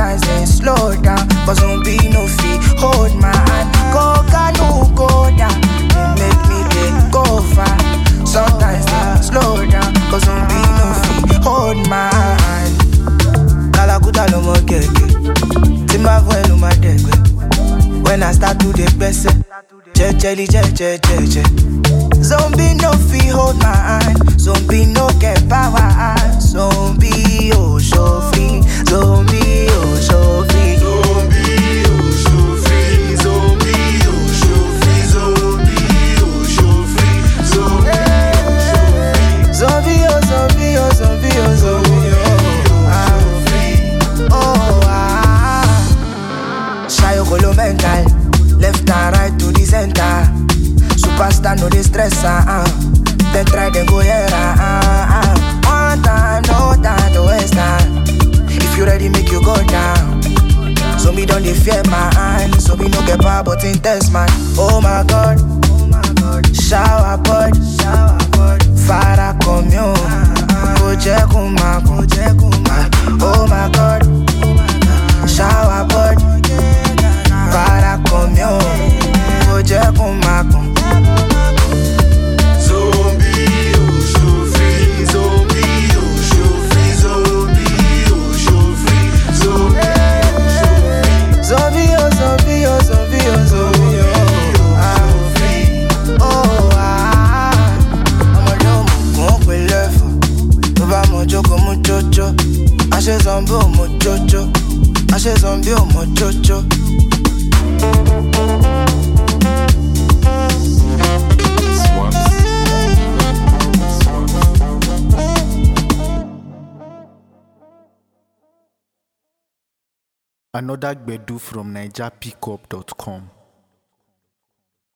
Sometimes they slow down, but zombie no fee. Hold my hand, go down. They make me they go far. Sometimes they slow down, but zombie no fee. Hold my hand. Kalakuta no more keke. Timba vuelo my degwe. When I start to the best, che. Zombie no fee hold my hand. Zombie no get power. Zombie oh so free. Zombie oh so free. Zombie oh so free. Zombie oh so free. Zombie oh so free. Zombie oh so free. Zombie oh. Shayo Kolo mental. Left and right to the center. Superstar no dey stress Then try then go here One time, no time to waste time. If you ready, make you go down. So me don't dey fear my hand. So me no get power but intense man. Oh my God, shower board, Fara commune, Koje kuma. Oh my God, shower board, Fara commune, Koje kuma. Zombie oh so free. Zombie oh so free. Zombie oh so free. Zombie oh so free. Zombie oh free. Oh I'm a lomo con pelefo. Tuba mojo como chocho. Ashe zombie o mochocho. Ashe zombie o mochocho. Another Gbedu from NigerPickup.com.